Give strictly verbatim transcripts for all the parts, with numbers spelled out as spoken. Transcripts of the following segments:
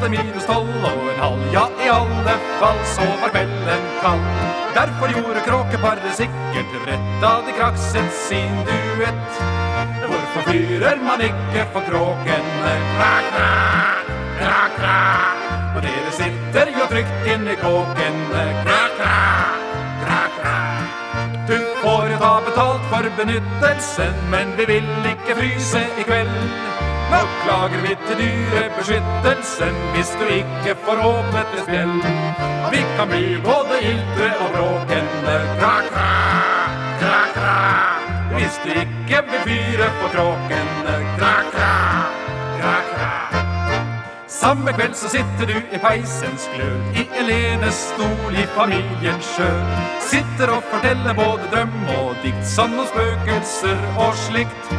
det minus tolv og en halv. Ja, i alle fall så var kvelden kald. Derfor gjorde kråkeparet sikkert rett da de krakset sin duett. Hvorfor fyrer man ikke for kråkene? Krak, krak, krak, krak. Og dere sitter jo trygt inne i kåkene. Krak, krak, krak, krak. Du får jo ta betalt for benyttelsen, men vi vil ikke fryse i kveld. Nå klager vi til dyrebeskyttelsen hvis du ikke får åpnet et spjell. Vi kan bli både iltre og bråkende. Krak, krak, krak, krak. Hvis du ikke vil fyre på kråkene. Krak, krak, krak, krak. Samme kveld så sitter du i peisens glød, i Elenes stol i familiens skjød. Sitter og forteller både drøm og dikt, sånn om spøkelser og slikt.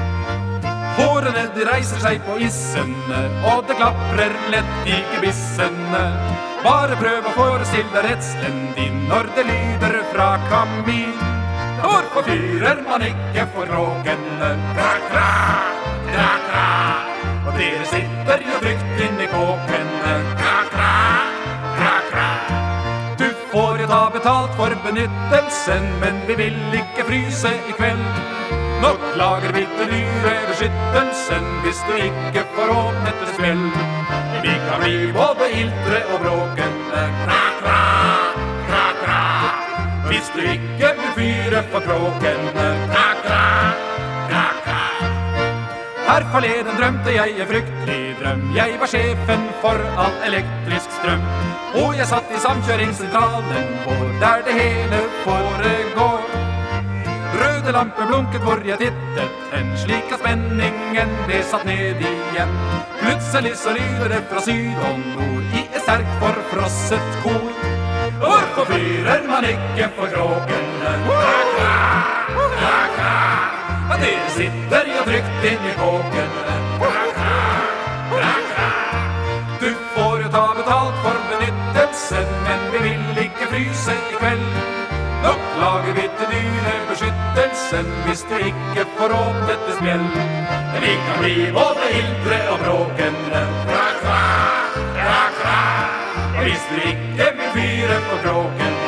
Hårene de reiser seg på issene, og det klaprer lett i gebissene. Bare prøv å forestille deg redselen din når det lyder fra kamin. Hvorfor fyrer man ikke for kråkene? Krak, krak, krak, krak. Og dere sitter jo trygt inn i kåkene. Krak, krak, krak, krak. Du får jo ta betalt for benyttelsen, men vi vil ikke fryse i kveld. Nå klager vi til dyrebeskyttelsen hvis du ikke får åpnet et smell. Vi kan bli både iltre og bråkende. Krak, krak, krak, krak. Hvis du ikke vil fyre for kråkene. Krak, krak, krak, krak. Her forleden drømte jeg en fryktelig drøm. Jeg var sjefen for all elektrisk strøm. Og jeg satt i samkjøringssentralen vår, der det hele foregår. Røde lamper blunket hvor jeg tittet hen, slik at spenningen ble satt ned igjen. Plutselig så lyder det fra syd og nord i et sterkt forfrosset kor. Hvorfor fyrer man ikke for kråkene? Krak, krak, krak, krak. Og dere sitter jo trygt inn i kåkene. Krak, krak, krak, krak. Du får jo ta betalt for benyttelsen, men vi vil ikke fryse i kveld. Nå klager vi til dyrebeskyttelsen hvis du ikke får åpnet et smjell. Vi kan bli både iltre og bråkende. Krak, krak, krak, krak. Hvis du ikke vil fyre på kråken.